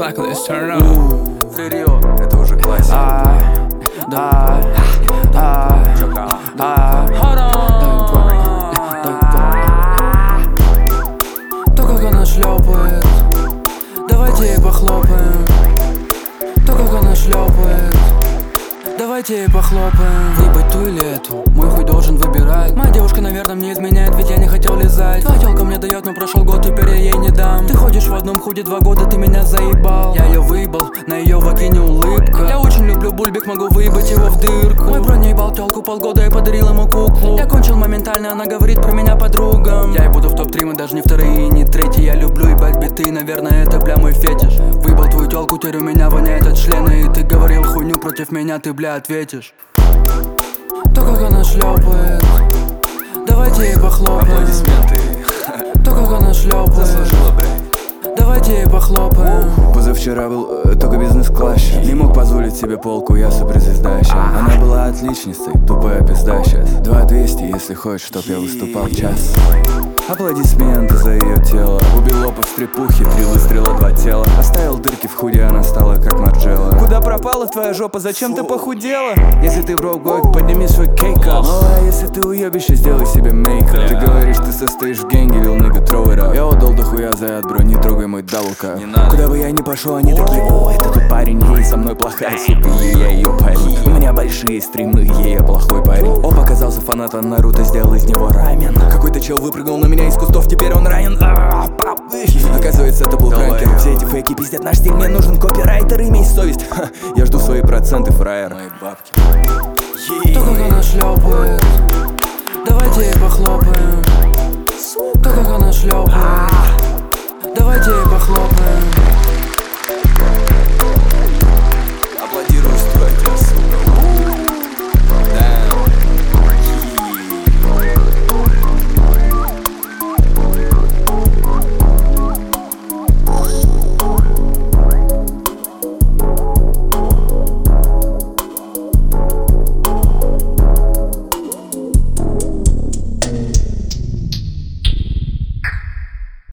o'clock, let's turn up. Фририо, это уже классика. То, как она шлепает, давайте ей похлопаем. То, как она шлепает, давайте ей похлопаем. Выебать ту или эту, мой хуй должен выбирать. Моя девушка, наверное, мне изменяет, ведь я не хотел лизать. Твоя тёлка мне дает, но прошел год, теперь я ей не дам. Ты ходишь в одном худе 2 года, ты меня заебал. Я ее выебал, на ее вагине улыбка. Я очень люблю бульбик, могу выебать его в дырку. Мой бро не ебал тёлку полгода, я подарил ему куклу. Я кончил моментально, она говорит про меня подругам. Я и буду в топ-3, мы даже не вторые и не третьи. Я люблю ебать биты, наверное, это бля мой фетиш. Выебал твою тёлку, теперь у меня воняет от члена. И ты говорил хуйню против меня, ты бля ответишь. То, как она шлепает, давайте ей похлопаем. Аплодисменты. То, как она шлепает, Заслужила, блядь. давайте ей похлопаем. Позавчера был только бизнес-класс. Не мог позволить себе полку, я суперзвезда щас. Она была отличницей, тупая пизда щас. 2200, если хочешь, чтоб я выступал час. Аплодисменты за ее тело. Убил лопа в стрепухе, 3 выстрела, 2 тела. Оставил дырки в худе, она стала как Марджелла. Куда пропала твоя жопа, зачем ты похудела? Если ты броугой, подними свой кейк-ап. Ну а если ты уебище, сделай себе мейк-ап. Ты говоришь, ты состоишь в генге, лил нигга, throw it up. Я отдал дохуя за яд, бро, не трогай мой даблка. Куда бы я ни пошел, они такие: о, это тот парень, ей со мной плохая, сука, и я ее парень. У меня большие стримы, ей я плохой парень. О, показался фанатом Наруто, сделал из него рамен. Какой-то чел выпрыгнул на меня из кустов, теперь он ранен. Оказывается, это был пранкер. Все эти фейки пиздят наш стиль, мне нужен копирайтер, имей совесть. Я жду свои проценты, фраер. Мои бабки. То, как она шлепает, давайте ей похлопаем. То, как она шлепает, давайте ей похлопаем.